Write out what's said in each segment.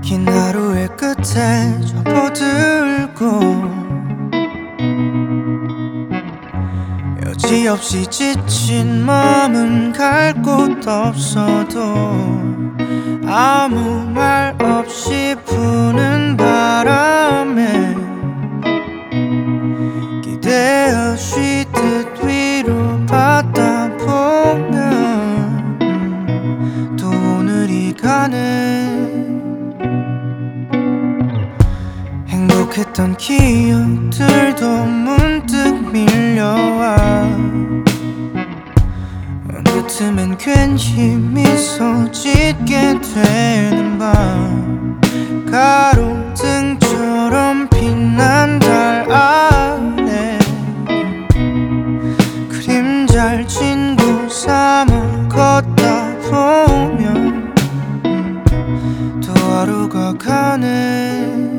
긴 하루의 끝에 접어들고 여지없이 지친 마음은 갈 곳 없어도 아무 말 없이 부는 바람에 기대어 쉬듯 위로 받다 보면 또 오늘이 가네. 행복했던 기억들도 문득 밀려와 어느 틈엔 괜히 미소 짓게 되는 밤 가로등처럼 빛난 달 아래 그림잘 친구 삼아 걷다 보면 또 하루가 가네.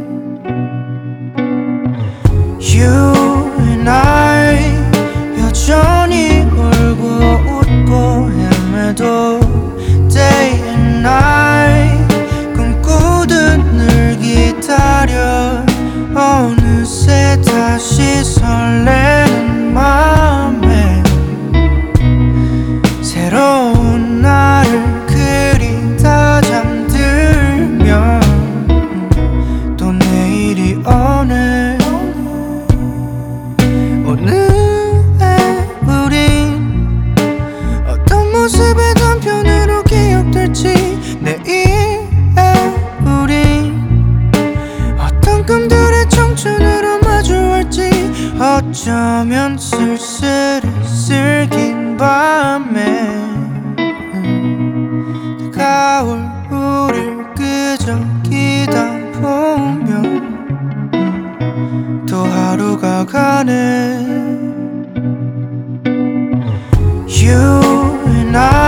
You and I 여전히 울고 웃고 헤매도 Day and night 꿈꾸듯 늘 기다려 어느새 다시 설레는 맘에 새로운 나를 그리다 잠들면 또 내일이 오네. 오늘의 우린 어떤 모습의 단편으로 기억될지 내일의 우린 어떤 꿈들의 청춘으로 마주할지 어쩌면 쓸쓸히 슬긴 밤에 다가올 우릴 그저 기다 보면 또 하루가 가네. You and I